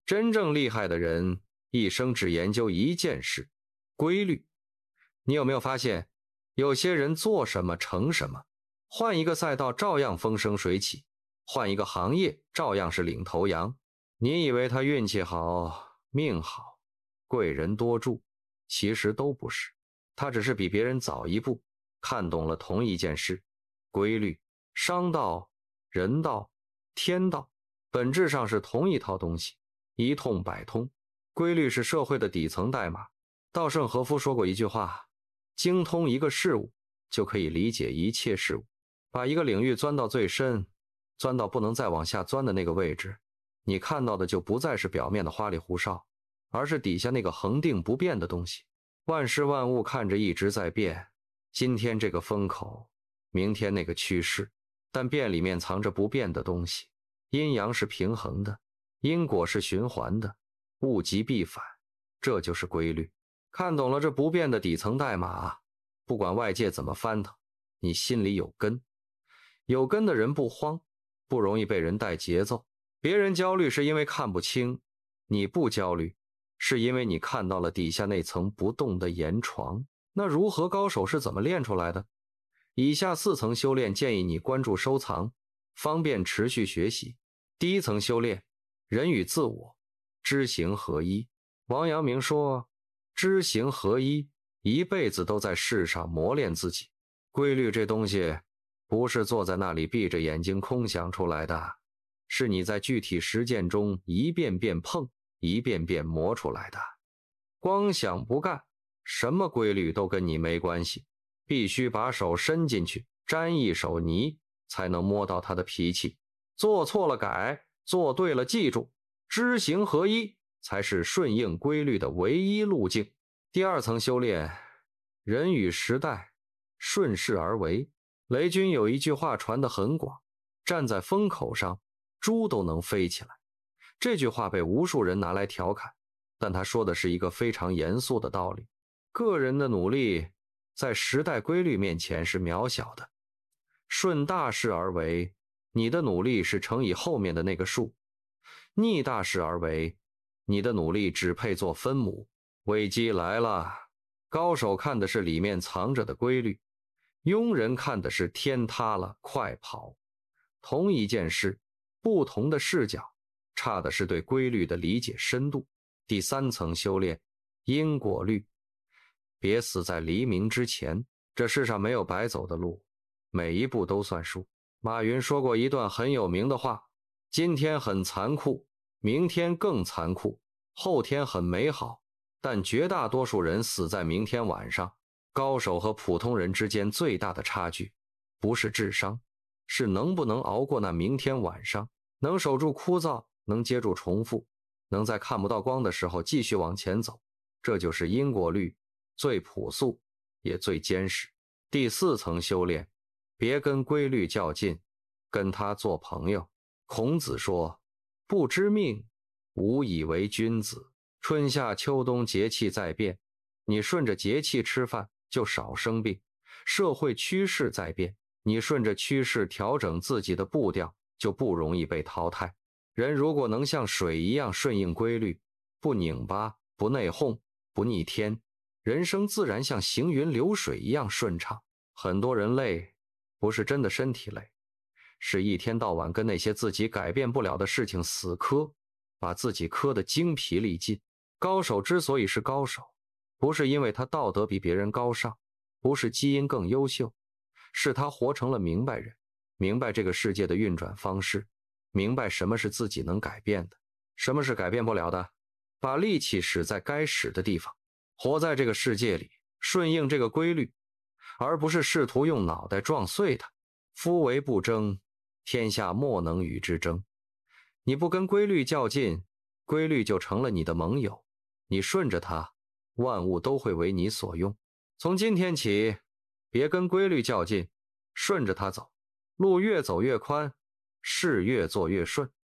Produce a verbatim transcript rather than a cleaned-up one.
真正厉害的人一生只研究一件事，规律。你有没有发现，有些人做什么成什么，换一个赛道照样风生水起，换一个行业照样是领头羊。你以为他运气好，命好，贵人多助，其实都不是，他只是比别人早一步看懂了同一件事，规律。商道、人道、天道本质上是同一套东西，一通百通。规律是社会的底层代码。稻盛和夫说过一句话，精通一个事物就可以理解一切事物。把一个领域钻到最深，钻到不能再往下钻的那个位置，你看到的就不再是表面的花里胡哨，而是底下那个恒定不变的东西。万事万物看着一直在变，今天这个风口，明天那个趋势，但变里面藏着不变的东西。阴阳是平衡的，因果是循环的，物极必反，这就是规律。看懂了这不变的底层代码，不管外界怎么翻腾，你心里有根。有根的人不慌，不容易被人带节奏。别人焦虑是因为看不清，你不焦虑是因为你看到了底下那层不动的岩床。那如何高手是怎么练出来的？以下四层修炼建议你关注收藏，方便持续学习。第一层修炼，人与自我，知行合一。王阳明说，知行合一，一辈子都在世上磨练自己。规律这东西不是坐在那里闭着眼睛空想出来的，是你在具体实践中一遍遍碰，一遍遍磨出来的。光想不干，什么规律都跟你没关系，必须把手伸进去，沾一手泥，才能摸到他的脾气。做错了改，做对了记住，知行合一才是顺应规律的唯一路径。第二层修炼，人与时代，顺势而为。雷军有一句话传得很广，站在风口上，猪都能飞起来。这句话被无数人拿来调侃，但他说的是一个非常严肃的道理。个人的努力在时代规律面前是渺小的，顺大势而为，你的努力是乘以后面的那个数；逆大势而为，你的努力只配做分母。危机来了，高手看的是里面藏着的规律，庸人看的是天塌了，快跑。同一件事，不同的视角，差的是对规律的理解深度。第三层修炼，因果律。别死在黎明之前，这世上没有白走的路，每一步都算数。马云说过一段很有名的话，今天很残酷，明天更残酷，后天很美好，但绝大多数人死在明天晚上。高手和普通人之间最大的差距，不是智商，是能不能熬过那明天晚上，能守住枯燥，能接住重复，能在看不到光的时候继续往前走。这就是因果律，最朴素也最坚实。第四层修炼，别跟规律较劲，跟他做朋友。孔子说，不知命，无以为君子。春夏秋冬节气在变，你顺着节气吃饭就少生病。社会趋势在变，你顺着趋势调整自己的步调，就不容易被淘汰。人如果能像水一样顺应规律，不拧巴，不内讧，不逆天，人生自然像行云流水一样顺畅。很多人累，不是真的身体累，是一天到晚跟那些自己改变不了的事情死磕，把自己磕得精疲力尽。高手之所以是高手，不是因为他道德比别人高尚，不是基因更优秀，是他活成了明白人，明白这个世界的运转方式，明白什么是自己能改变的，什么是改变不了的，把力气使在该使的地方，活在这个世界里，顺应这个规律，而不是试图用脑袋撞碎它。夫唯不争，天下莫能与之争。你不跟规律较劲，规律就成了你的盟友，你顺着它，万物都会为你所用。从今天起，别跟规律较劲，顺着它走，路越走越宽，事越做越顺。